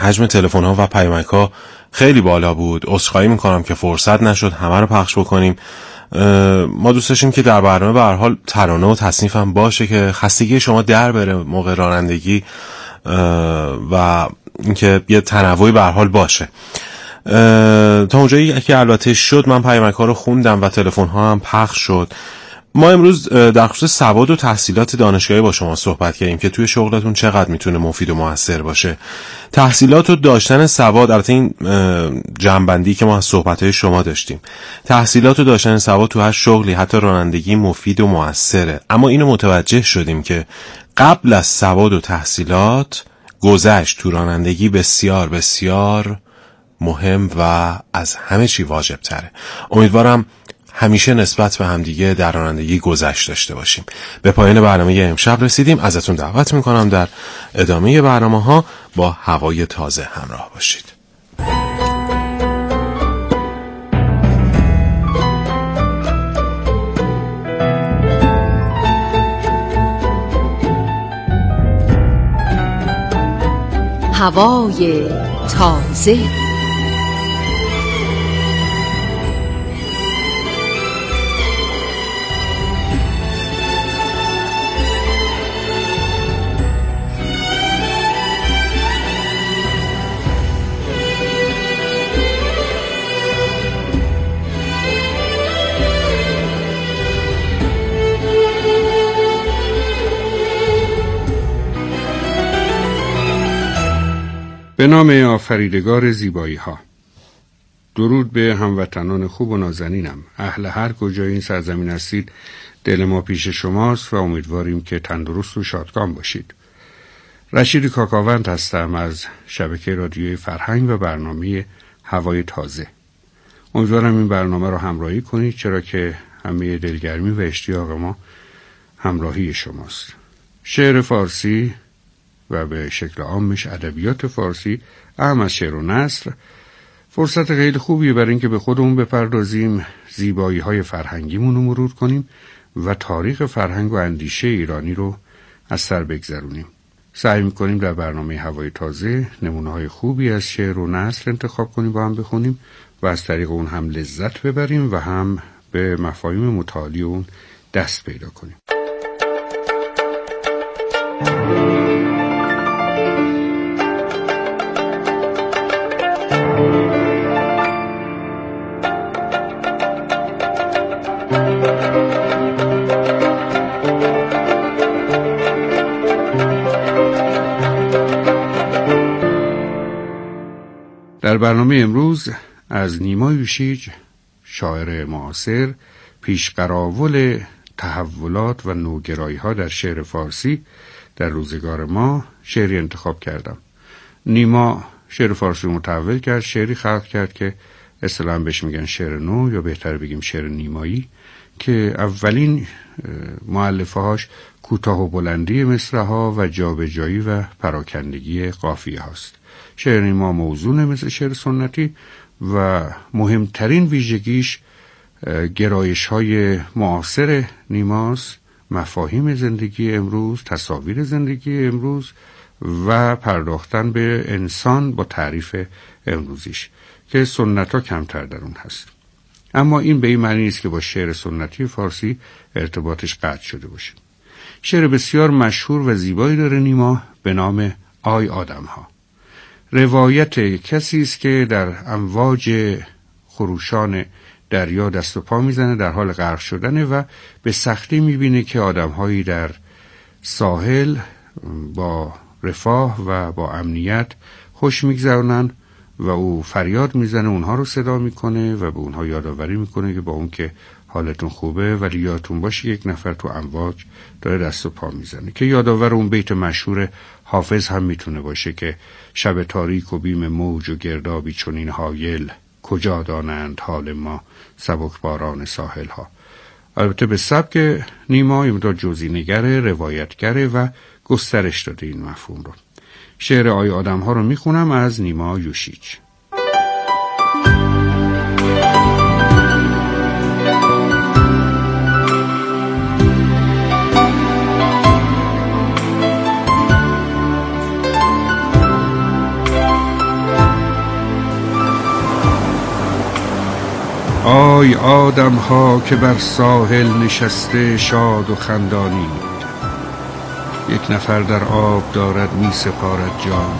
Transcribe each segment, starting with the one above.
حجم تلفن‌ها و پیامک‌ها خیلی بالا بود. عذرخواهی می‌کنم که فرصت نشد همه رو پخش بکنیم. ما دوست داشتیم که در برنامه به هر حال ترانه و تصنیف هم باشه که خستگی شما در بره موقع رانندگی و اینکه یه تنوعی به هر حال باشه. تا اونجایی که البته شد من پیامک‌ها رو خوندم و تلفن‌ها هم پخش شد. ما امروز در خصوص سواد و تحصیلات دانشگاهی با شما صحبت کردیم که توی شغلتون چقدر میتونه مفید و موثر باشه. تحصیلات و داشتن سواد، البته این جنبندی که ما از صحبت‌های شما داشتیم، تحصیلات و داشتن سواد تو هر شغلی حتی رانندگی مفید و موثره، اما اینو متوجه شدیم که قبل از سواد و تحصیلات گذشت تو رانندگی بسیار بسیار مهم و از همه چی واجب تره. امیدوارم همیشه نسبت به همدیگه در رانندگی گذشت داشته باشیم. به پایان برنامه امشب رسیدیم. ازتون دعوت میکنم در ادامه برنامه‌ها با هوای تازه همراه باشید. هوای تازه. به نام آفریدگار زیبایی ها. درود به هموطنان خوب و نازنینم. اهل هر کجای این سرزمین هستید، دل ما پیش شماست و امیدواریم که تندرست و شادکام باشید. رشید کاکاوند هستم از شبکه رادیوی فرهنگ و برنامه هوای تازه. امیدوارم این برنامه رو همراهی کنید، چرا که همه دلگرمی و اشتیاق ما همراهی شماست. شعر فارسی و به شکل عامش ادبیات فارسی، اهم از شعر و نثر، فرصت خیلی خوبیه برای اینکه به خودمون بپردازیم، زیبایی‌های فرهنگیمون رو مرور کنیم و تاریخ فرهنگ و اندیشه ایرانی رو از سر بگذرونیم. سعی می‌کنیم در برنامه هوای تازه نمونه‌های خوبی از شعر و نثر انتخاب کنیم با هم بخونیم و از طریق اون هم لذت ببریم و هم به مفاهیم متعالی اون دست پیدا کنیم. در برنامه امروز از نیما یوشیج، شاعر معاصر، پیشقراول تحولات و نوگرایی‌ها در شعر فارسی در روزگار ما، شعری انتخاب کردم. نیما شعر فارسی متحول کرد، شعری خلق کرد که اصطلاحاً بهش میگن شعر نو، یا بهتر بگیم شعر نیمایی، که اولین مؤلفه‌هاش کوتاه و بلندی مصرع‌ها و جابجایی و پراکندگی قافیه هاست. شعر نیما موزونه مثل شعر سنتی و مهمترین ویژگیش گرایش‌های معاصر نیماست، مفاهیم زندگی امروز، تصاویر زندگی امروز و پرداختن به انسان با تعریف امروزیش که سنت‌ها کمتر در اون هست. اما این به این معنی نیست که با شعر سنتی فارسی ارتباطش قطع شده باشه. شعر بسیار مشهور و زیبایی داره نیما به نام آی آدم‌ها. روایت کسی است که در امواج خروشان دریا دست و پا میزنه، در حال غرق شدنه و به سختی میبینه که آدم‌هایی در ساحل با رفاه و با امنیت خوش میگذرونن و او فریاد میزنه، اونها رو صدا میکنه و به اونها یادآوری میکنه که با اون که حالتون خوبه ولی یادتون باشه یک نفر تو امواج داره دست و پا میزنه، که یادآور اون بیت مشهور حافظ هم میتونه باشه که شب تاریک و بیم موج و گردابی چنین هایل، کجا دانند حال ما سبک باران ساحل ها. البته به سبک نیما یه مقدار جزئی‌نگره، روایتگره و گسترش داده این مفهوم رو. شعر آی آدم ها رو میخونم از نیما یوشیج. آی آدم ها که بر ساحل نشسته شاد و خندانید، یک نفر در آب دارد می سپارد جان،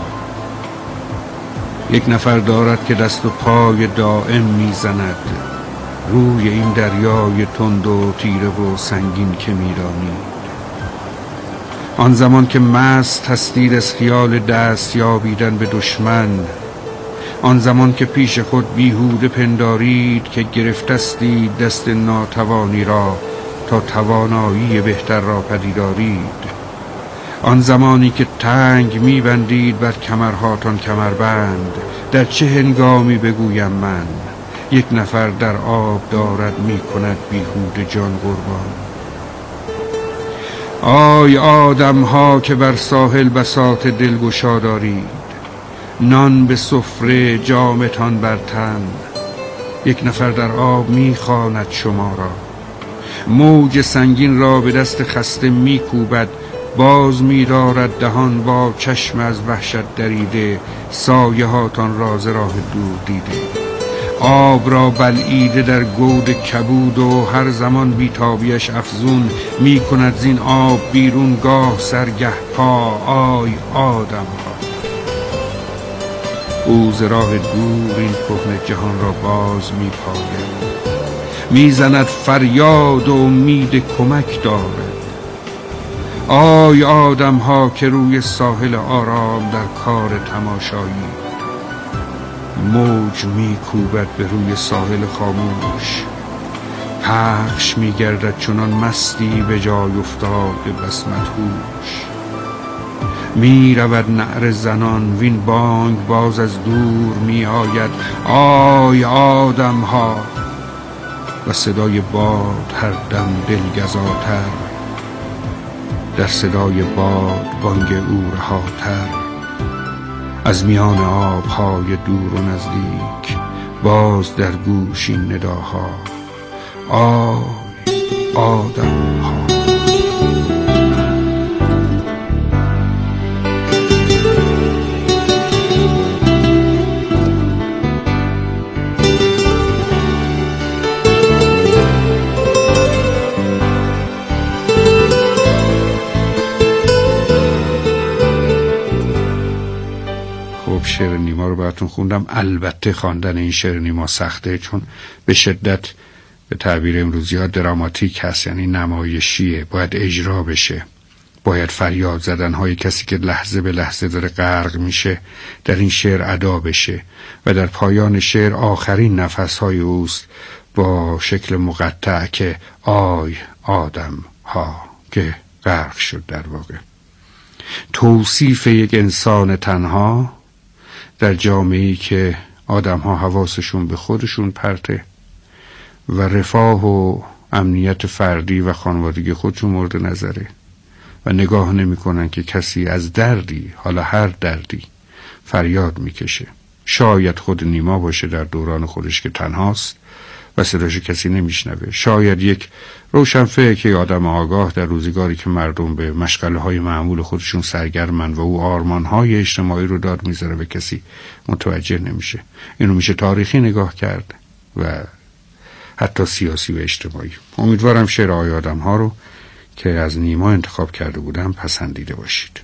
یک نفر دارد که دست و پای دائم می زند روی این دریای تند و تیره و سنگین که می دانید. آن زمان که مست هستید از خیال دست یابیدن به دشمن، آن زمان که پیش خود بیهوده پندارید که گرفتستید دست ناتوانی را تا توانایی بهتر را پدیدارید، آن زمانی که تنگ می‌بندید بر کمرهاتان کمربند، در چه هنگامی بگویم من یک نفر در آب دارد می‌کند بیهوده جان قربان. آی آدم ها که بر ساحل بساط دلگشا دارید، نان به سفره جامتان بر تن، یک نفر در آب می‌خواند شما را، موج سنگین را به دست خسته می‌کوبد، باز می‌دارد دهان با چشم از وحشت دریده، سایه هاتان را ز راه دور دیده، آب را بلعیده در گود کبود و هر زمان بیتابیش افزون می‌کند زین آب بیرون گاه سرگه پا. آی آدم ها، او ز راه دور این کهنه جهان را باز می‌پاید، می‌زند فریاد و امید کمک دارد. آی آدم ها که روی ساحل آرام در کار تماشایی، موج می‌کوبد به روی ساحل خاموش، پخش می‌گردد چنان مستی به جای افتاده بس مدهوش، می‌رود نعره زنان وین بانگ باز از دور می‌آید. آی آدم ها، و صدای باد هر دم دلگزاتر، در صدای باد بانگ او رهاتر، از میان آب‌های دور و نزدیک باز در گوش این نداها. آی آدم ها. شعر نیما رو براتون خوندم. البته خواندن این شعر نیما سخته، چون به شدت به تعبیر امروزی ها دراماتیک هست، یعنی نمایشیه، باید اجرا بشه، باید فریاد زدن های کسی که لحظه به لحظه داره غرق میشه در این شعر ادا بشه و در پایان شعر آخرین نفس های اوست با شکل مقطع که آی آدم ها که غرق شد. در واقع توصیف یک انسان تنها در جامعه‌ای که آدم‌ها حواسشون به خودشون پرته و رفاه و امنیت فردی و خانوادگی خودشون مورد نظره و نگاه نمی‌کنن که کسی از دردی، حالا هر دردی، فریاد میکشه. شاید خود نیما باشه در دوران خودش که تنهاست و صداش کسی نمیشنوه. شاید یک روشنفکر، یک آدم آگاه در روزگاری که مردم به مشغله‌های معمول خودشون سرگرمن و او آرمان‌های اجتماعی رو داد میذاره و کسی متوجه نمیشه. اینو میشه تاریخی نگاه کرد و حتی سیاسی و اجتماعی. امیدوارم شعر آی آدم ها رو که از نیما انتخاب کرده بودم پسندیده باشید.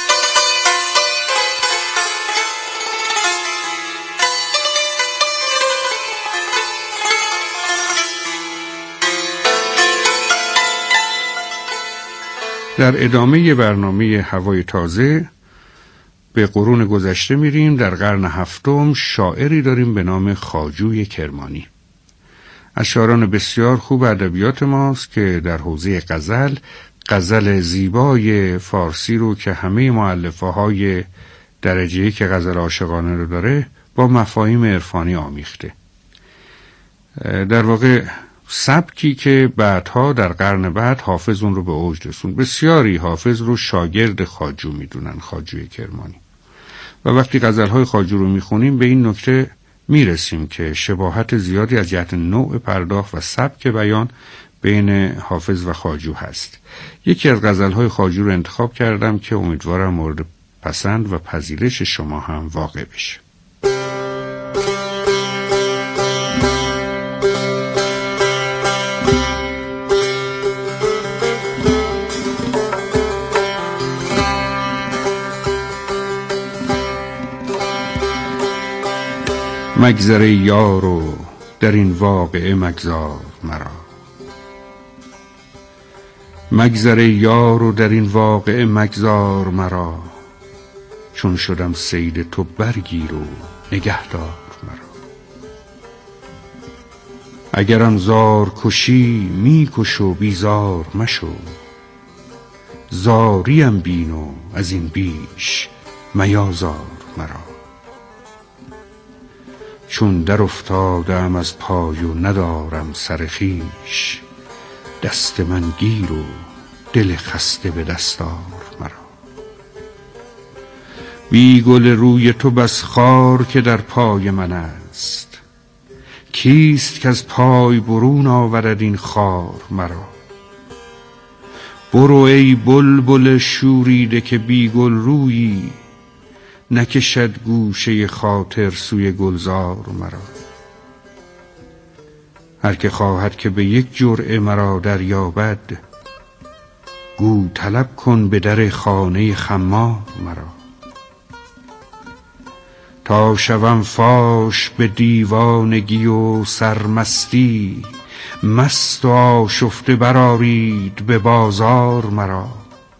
در ادامه برنامه هوای تازه به قرون گذشته میریم. در قرن هفتم شاعری داریم به نام خواجوی کرمانی. از شاعران بسیار خوب ادبیات ماست که در حوزه غزل زیبای فارسی رو که همه مؤلفه‌های درجه‌ای که غزل عاشقانه رو داره با مفاهیم عرفانی آمیخته. در واقع سبکی که بعدها در قرن بعد حافظ اون رو به اوج رسوند. بسیاری حافظ رو شاگرد خواجو میدونن، خواجوی کرمانی. و وقتی غزل‌های خواجو رو میخونیم به این نکته میرسیم که شباهت زیادی از جهت نوع پرداخت و سبک بیان بین حافظ و خواجو هست. یکی از غزل‌های خواجو رو انتخاب کردم که امیدوارم مورد پسند و پذیرش شما هم واقع بشه. مگذر ای یار و در این واقعه مگذار مرا. مگذر ای یار و در این واقعه مگذار مرا. چون شدم صید تو برگیر و نگهدار مرا. اگرم زار کشی می کش و بیزار مشو. زاریم بین و از این بیش میازار مرا. چون در افتادم از پای و ندارم سر خویش. دست من گیر و دل خسته به دستار مرا. بی گل روی تو بس خار که در پای من است. کیست که از پای برون آورد این خار مرا. برو ای بلبل شوریده که بی گل رویی. نکشد گوشه خاطر سوی گلزار مرا. هر که خواهد که به یک جرعه مرا دریابد. گو طلب کن به در خانه خمار مرا. تا شوم فاش به دیوانگی و سرمستی. مست و آشفته برآرید به بازار مرا.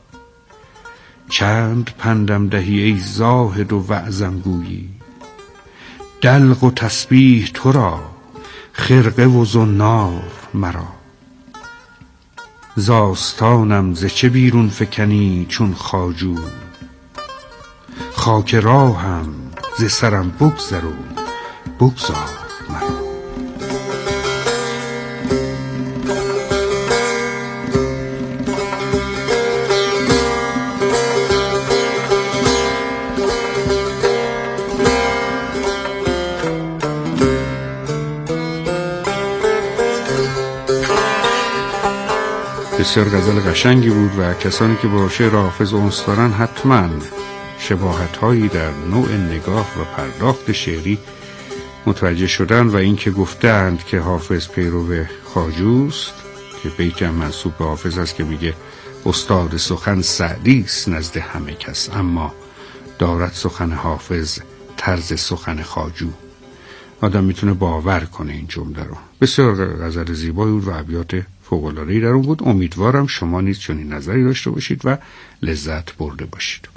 چند پندم دهی ای زاهد و وعظم گویی. دلق و تسبیح تو را خرقه و زنار مرا. ز آستانم ز چه بیرون فکنی چون خواجو. خاک راهم ز سرم بگذر و بگذار مرا. بسیار غزل قشنگی بود و کسانی که با شعر حافظ انس دارن حتما شباهت‌هایی در نوع نگاه و پرداخت شعری متوجه شدن و اینکه گفتند که حافظ پیرو خواجوست که بیت هم منسوب به حافظ است که میگه استاد سخن سعدی است نزد همه کس، اما دارد سخن حافظ طرز سخن خواجو. آدم میتونه باور کنه این جمله رو. بسیار غزل زیبایی بود و ابیات فوق‌العاده‌ای در اون بود. امیدوارم شما نیز چنین نظری داشته باشید و لذت برده باشید.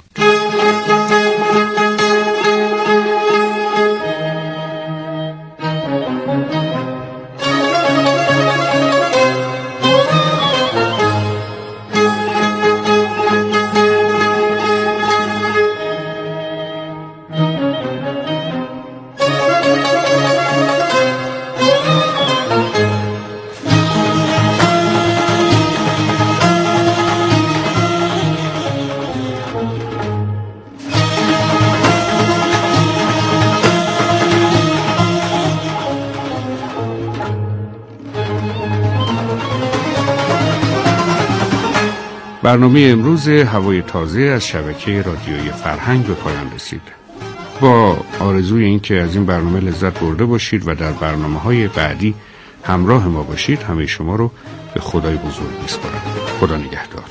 برنامه امروز هوای تازه از شبکه رادیویی فرهنگ به پایان رسید. با آرزوی این که از این برنامه لذت برده باشید و در برنامه‌های بعدی همراه ما باشید، همه شما رو به خدای بزرگ می‌سپارم. خدا نگهدار.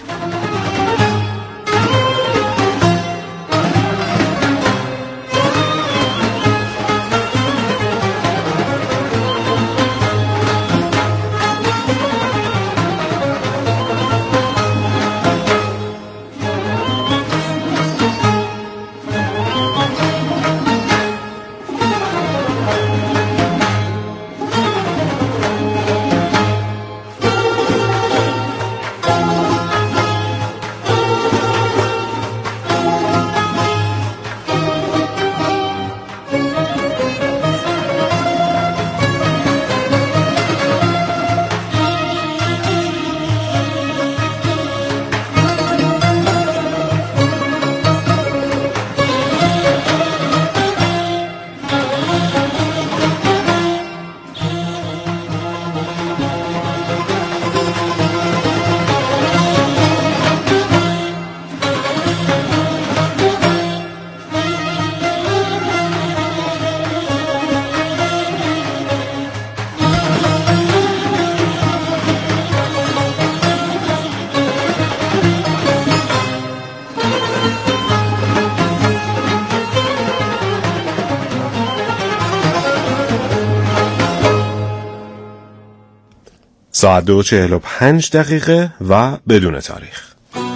ساعت 2:45 و بدون تاریخ.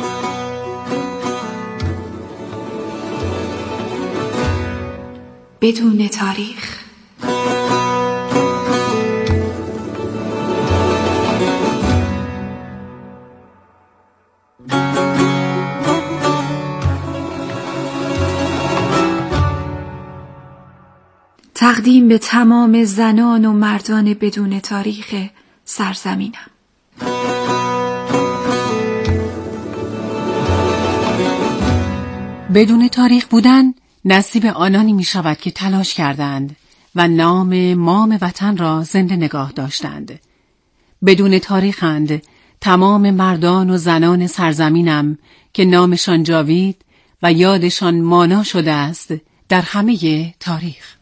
بدون تاریخ. تقدیم به تمام زنان و مردان بدون تاریخ سرزمینم. بدون تاریخ بودن نصیب آنانی می شود که تلاش کردند و نام مام وطن را زنده نگاه داشتند. بدون تاریخند تمام مردان و زنان سرزمینم که نامشان جاوید و یادشان مانا شده است در همه تاریخ.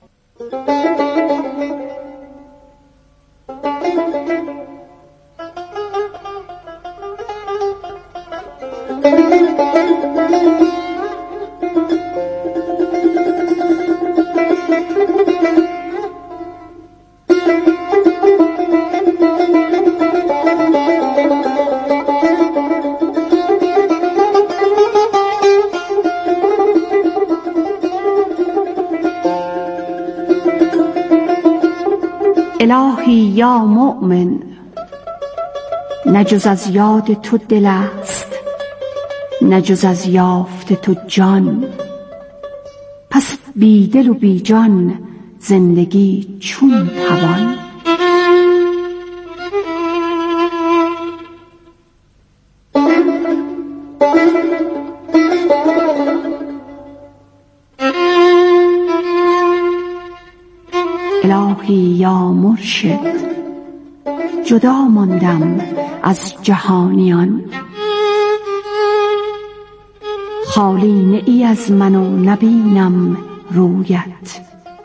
الهی یا مؤمن، نجز از یاد تو دل است، نجز از یافت تو جان. پس بی دل و بی جان زندگی چون توان؟ الهی یا مرشد، جدا ماندم از جهانیان. خالی نه ای از من و نبینم رویت،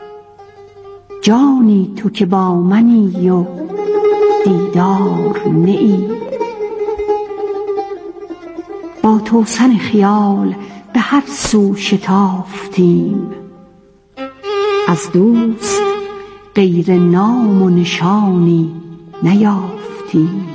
جانی تو که با منی و دیدار نه ای. با توسن خیال به هر سو شتافتیم، از دوست غیر نام و نشانی نیافتیم.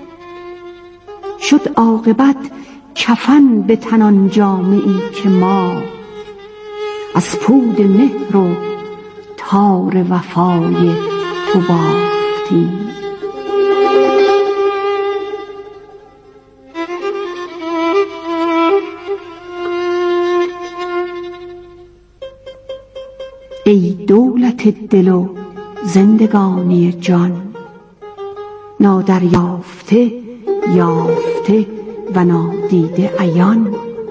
شد عاقبت کفن به تنان جامه‌ای که ما از پود مهر و تار وفای تو بافتیم. ای دولت دل و زندگانی جان، نادریافته یافته و نادیده عیان.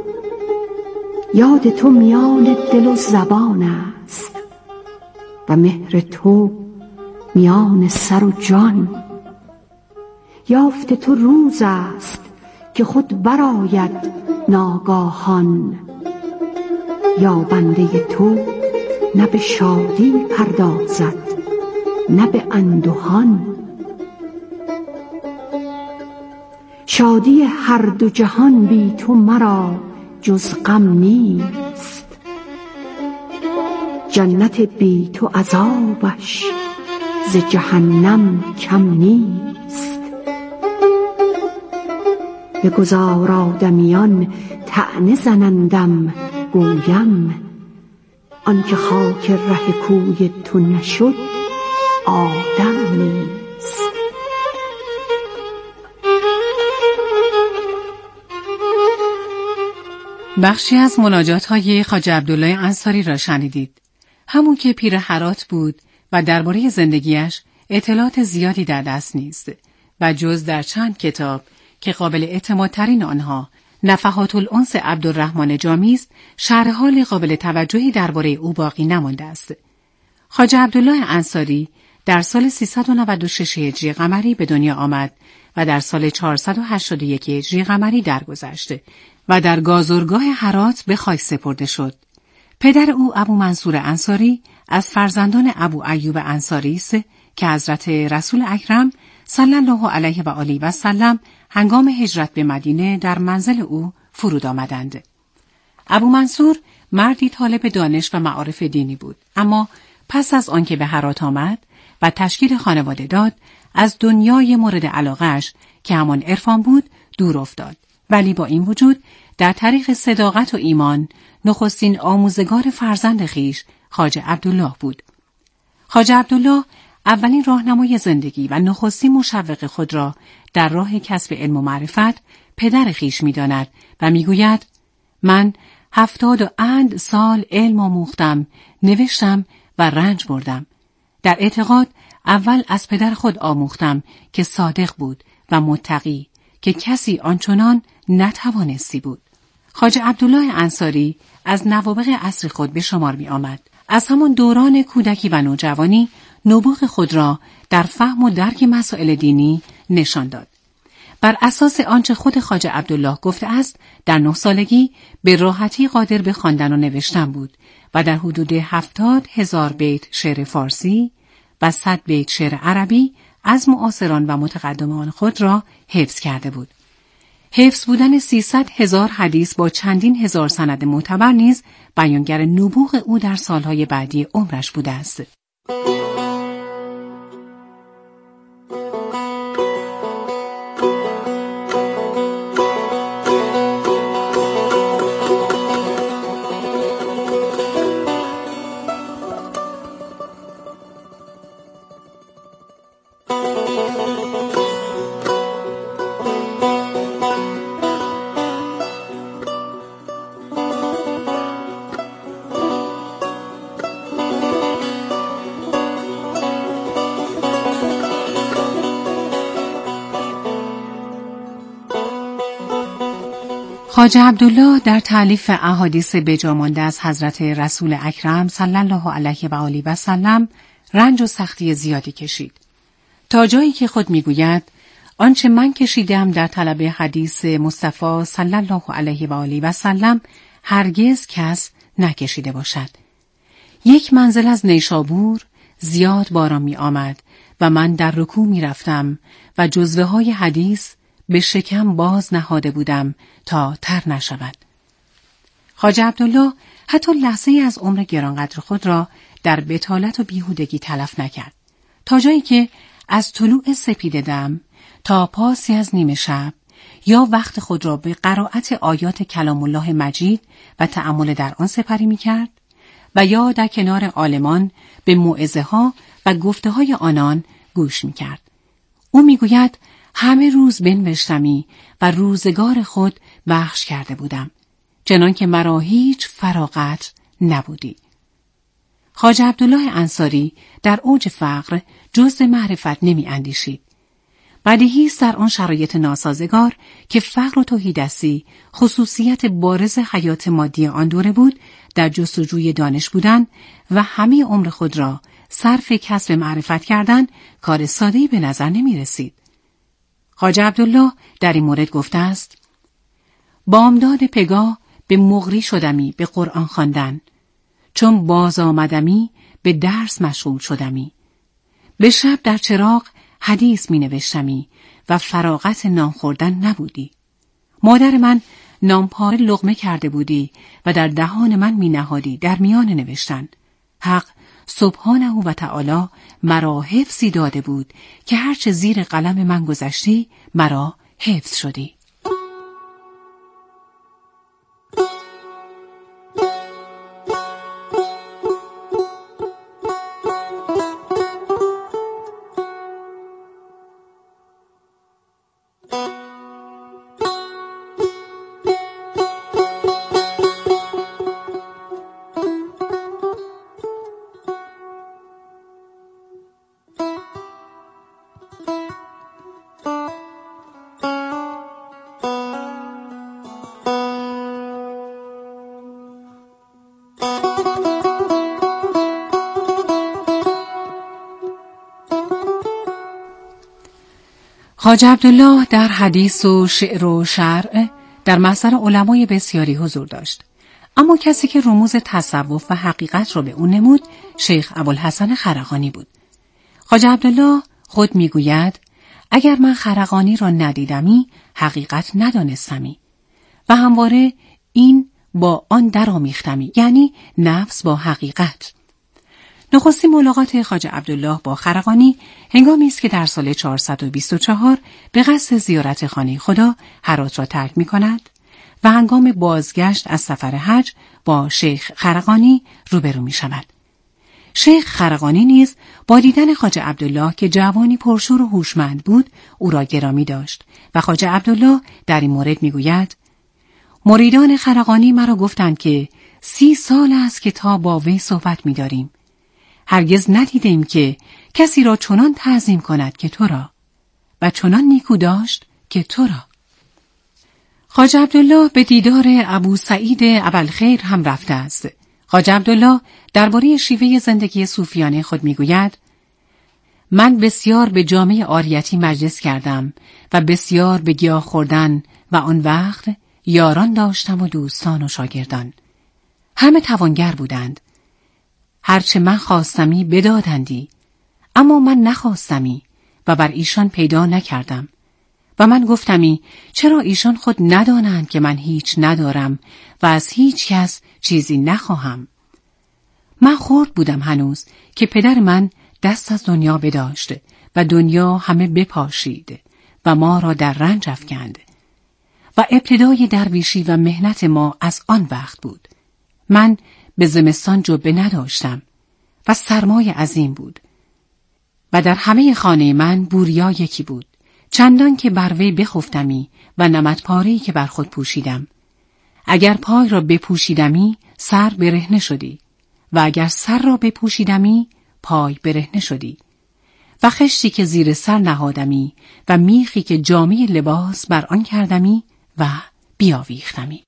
یاد تو میان دل و زبان است و مهر تو میان سر و جان. یافت تو روز است که خود برآید ناگاهان، یا بنده تو نه به شادی پردازد نه به اندوهان. شادی هر دو جهان بی تو مرا جز غم نیست، جنت بی تو عذابش ز جهنم کم نیست. بگذار آدمیان طعنه زنندم، گویم آنکه خاک ره کوی تو نشد آدم نیست. بخشی از مناجات‌های خواجه عبدالله انصاری را شنیدید. همون که پیر هرات بود و درباره زندگیش اطلاعات زیادی در دست نیست و جز در چند کتاب که قابل اعتمادترین آنها نفحات الانس عبدالرحمن جامی است، شرح حال قابل توجهی درباره او باقی نمانده است. خواجه عبدالله انصاری در سال 396 هجری قمری به دنیا آمد و در سال 481 هجری قمری درگذشت و در گازرگاه هرات به خاک سپرده شد. پدر او ابو منصور انصاری از فرزندان ابو ایوب انصاری است که حضرت رسول اکرم صلی الله علیه و آله و سلم هنگام هجرت به مدینه در منزل او فرود آمدند. ابو منصور مردی طالب دانش و معارف دینی بود، اما پس از آنکه به هرات آمد و تشکیل خانواده داد، از دنیای مورد علاقه‌اش که همان عرفان بود دور افتاد. ولی با این وجود در طریق صداقت و ایمان نخستین آموزگار فرزند خیش خواجه عبدالله بود. خواجه عبدالله اولین راهنمای زندگی و نخستین مشوق خود را در راه کسب علم و معرفت پدر خیش می‌داند و می‌گوید: من 70 سال علم آموختم، نوشتم و رنج بردم. در اعتقاد اول از پدر خود آموختم که صادق بود و متقی، که کسی آنچنان نتوانستی بود. خواجه عبدالله انصاری از نوابغ عصر خود به شمار می آمد. از همان دوران کودکی و نوجوانی نبوغ خود را در فهم و درک مسائل دینی نشان داد. بر اساس آنچه خود خواجه عبدالله گفته است، در 9 سالگی به راحتی قادر به خواندن و نوشتن بود و در حدود 70,000 بیت شعر فارسی و 100 بیت شعر عربی از معاصران و متقدمان خود را حفظ کرده بود. حفظ بودن 300,000 حدیث با چندین هزار سند معتبر نیز بیانگر نبوغ او در سالهای بعدی عمرش بوده است. خواجه عبدالله در تألیف احادیث بجامانده از حضرت رسول اکرم صلی الله علیه و آله و سلم رنج و سختی زیادی کشید، تا جایی که خود میگوید: آنچه من کشیدم در طلب حدیث مصطفی صلی الله علیه و آله و سلم هرگز کس نکشیده باشد. یک منزل از نیشابور زیاد باران می آمد و من در رکوع می رفتم و جزوه های حدیث به شکم باز نهاده بودم تا تر نشود. خواجه عبدالله حتی لحظه از عمر گرانقدر خود را در بطالت و بیهودگی تلف نکرد، تا جایی که از طلوع سپید دم تا پاسی از نیمه شب یا وقت خود را به قرائت آیات کلام الله مجید و تأمل در آن سپری می کرد و یا در کنار عالمان به موعظه ها و گفته های آنان گوش می کرد. او می گوید: همه روز بنوشتمی و روزگار خود بخش کرده بودم، چنان که مرا هیچ فراغت نبودی. خواجه عبدالله انصاری در اوج فقر جز معرفت نمی اندیشید. بدیهی است در آن شرایط ناسازگار که فقر و تهیدستی خصوصیت بارز حیات مادی آن دوره بود، در جستجوی دانش بودن و همه عمر خود را صرف کسب معرفت کردن کار ساده‌ای به نظر نمی رسید. خواجه عبدالله در این مورد گفته است: بامداد پگاه به مغری شدمی به قرآن خواندن، چون باز آمدمی به درس مشغول شدمی. به شب در چراغ حدیث می نوشتمی و فراغت نان خوردن نبودی. مادر من نانپاره لقمه کرده بودی و در دهان من می نهادی در میان نوشتن. حق سبحانه و تعالی مرا حفظی داده بود که هرچه زیر قلم من گذشتی مرا حفظ شدی. خواجه عبدالله در حدیث و شعر و شرع در محضر علمای بسیاری حضور داشت، اما کسی که رموز تصوف و حقیقت را به او نمود شیخ ابوالحسن خرقانی بود. خواجه عبدالله خود میگوید: اگر من خرقانی را ندیدمی حقیقت ندانستمی و همواره این با آن در آمیختمی، یعنی نفس با حقیقت. نخستین ملاقات خواجه عبدالله با خرقانی هنگامی است که در سال 424 به قصد زیارت خانه خدا هرات را ترک می‌کند و هنگام بازگشت از سفر حج با شیخ خرقانی روبرو می‌شود. شیخ خرقانی نیز با دیدن خواجه عبدالله که جوانی پرشور و هوشمند بود او را گرامی داشت و خواجه عبدالله در این مورد می‌گوید: مریدان خرقانی مرا گفتند که 30 سال است که تا با وی صحبت می‌داریم. هرگز ندیدیم که کسی را چنان تعظیم کند که تو را و چنان نیکو داشت که تو را. خواجه عبدالله به دیدار ابو سعید ابوالخیر هم رفته است. خواجه عبدالله درباره شیوه زندگی صوفیانه خود میگوید: من بسیار به جامع عاریتی مجلس کردم و بسیار به گیاه خوردن و آن وقت یاران داشتم و دوستان و شاگردان. همه توانگر بودند. هرچه من خواستمی بدادندی، اما من نخواستمی و بر ایشان پیدا نکردم و من گفتمی چرا ایشان خود ندانند که من هیچ ندارم و از هیچ کس چیزی نخواهم. من خرد بودم هنوز که پدر من دست از دنیا بداشت و دنیا همه بپاشید و ما را در رنج افکند و ابتدای درویشی و مهنت ما از آن وقت بود. من به زمستان جبه نداشتم و سرمای عظیم بود و در همه خانه من بوریا یکی بود، چندان که بر وی بخفتمی و نمدپاره‌ای که بر خود پوشیدم. اگر پای را بپوشیدمی سر برهنه شدی و اگر سر را بپوشیدمی پای برهنه شدی و خشتی که زیر سر نهادمی و میخی که جامه لباس بر آن کردمی و بیاویختمی.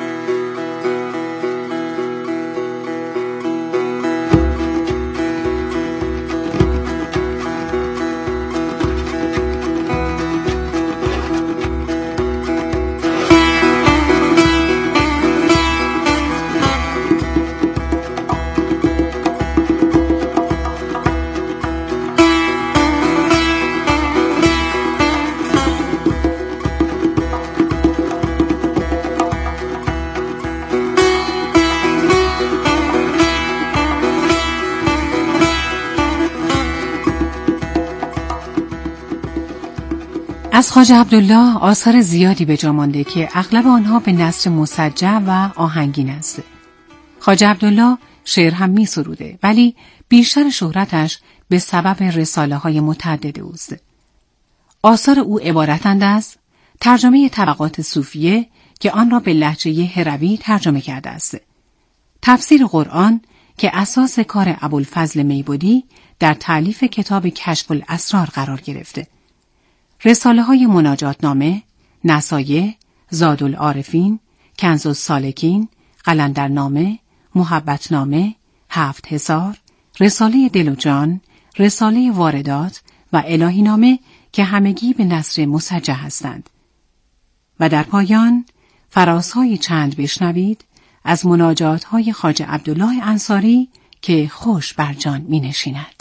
از خواجه عبدالله آثار زیادی به جا مانده که اغلب آنها به نثر مسجع و آهنگین است. خواجه عبدالله شعر هم می سروده، ولی بیشتر شهرتش به سبب رساله‌های متعدد اوست. آثار او عبارتند از ترجمه طبقات صوفیه که آن را به لهجه هروی ترجمه کرده است، تفسیر قرآن که اساس کار ابوالفضل میبودی در تألیف کتاب کشف الاسرار قرار گرفته، رساله‌های مناجاتنامه، نصایح، زادالعارفین، کنز السالکین، قلندرنامه، محبتنامه، 7 حصار، رساله دل و جان، رساله واردات و الهینامه که همگی به نثر مسجع هستند. و در پایان فرازهای چند بشنوید از مناجات‌های خواجه عبدالله انصاری که خوش بر جان می نشیند.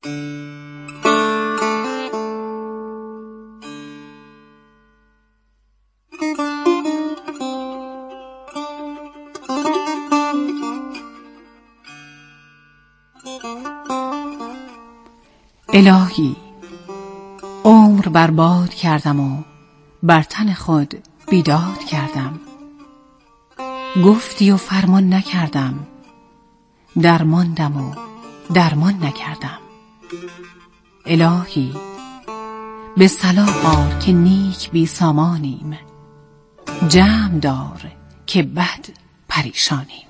الهی، عمر برباد کردم و بر تن خود بیداد کردم. گفتی و فرمان نکردم، درماندم و درمان نکردم. الهی، به صلاح آر که نیک بی سامانیم، جمع دار که بد پریشانیم.